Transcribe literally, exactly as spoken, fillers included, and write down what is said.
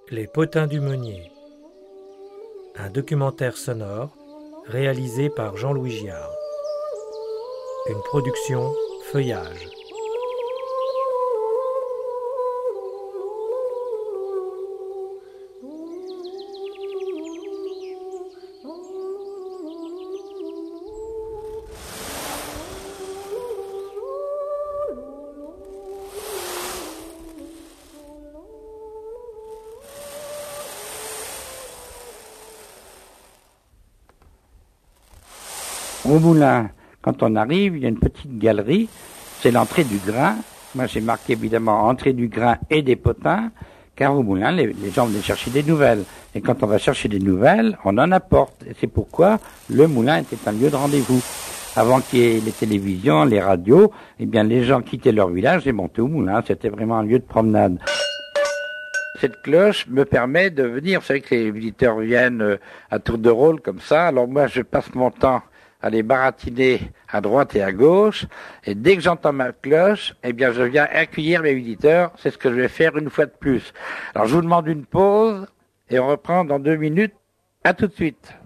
Les potins du Meunier. Un documentaire sonore réalisé par Jean-Louis Giard. Une production Feuillage. Au moulin, quand on arrive, il y a une petite galerie, c'est l'entrée du grain. Moi, j'ai marqué évidemment entrée du grain et des potins, car au moulin, les, les gens venaient chercher des nouvelles. Et quand on va chercher des nouvelles, on en apporte. Et c'est pourquoi le moulin était un lieu de rendez-vous. Avant qu'il y ait les télévisions, les radios, eh bien, les gens quittaient leur village et montaient au moulin. C'était vraiment un lieu de promenade. Cette cloche me permet de venir. Vous savez que les visiteurs viennent à tour de rôle comme ça. Alors moi, je passe mon temps à les baratiner à droite et à gauche, et dès que j'entends ma cloche, eh bien je viens accueillir mes visiteurs, c'est ce que je vais faire une fois de plus. Alors je vous demande une pause, et on reprend dans deux minutes, à tout de suite.